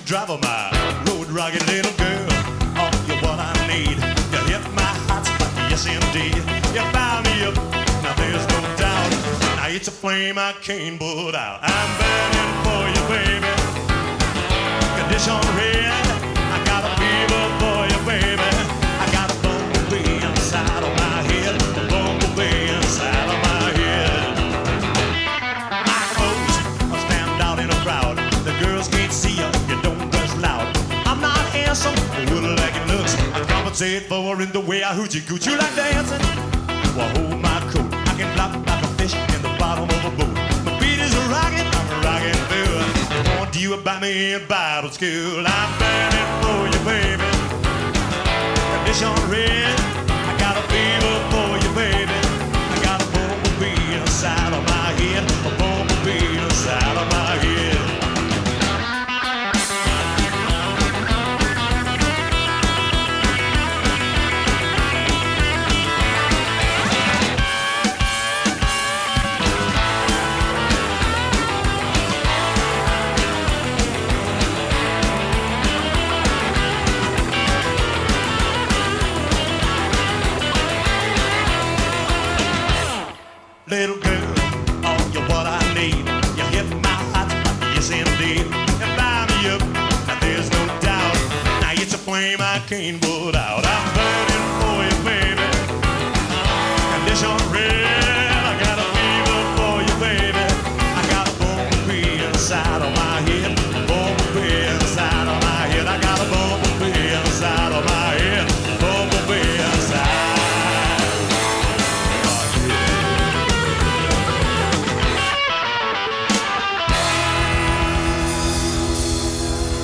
driver, my road rocket little girl. Oh, you're what I need. You hit my hot spot, yes indeed. You found me up, now there's no doubt. Now it's a flame I can't put out. I'm burning for you, baby. Condition red, I got a fever for you, baby. I got a bumblebee inside of my head, a bumblebee inside of my head. My clothes are stand out in a crowd. The girls can't see you, you don't dress loud. I'm not handsome, but little like it looks. I compensate for in the way I hoochie cooch. You like dancing? Well, hold my coat. I can flop like a fish in the bottom of a boat. My feet is rocking, I'm rocking through. Want you about me in Bible school. I'm burning for you, baby. Condition red, I got a fever for you, baby. I got a bumblebee inside of my head, a bumblebee inside of my head. Little girl, oh, you're what I need. You hit my hot spot, yes indeed. You find me up, now there's no doubt. Now it's a flame I can't put out. I'm burning for you, baby. Condition red, I got a fever for you, baby. I got a bumblebee inside of my head, a bumblebee inside of my head. I got a bumblebee inside of my head, bumblebee inside.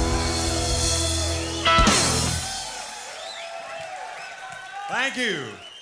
Thank you.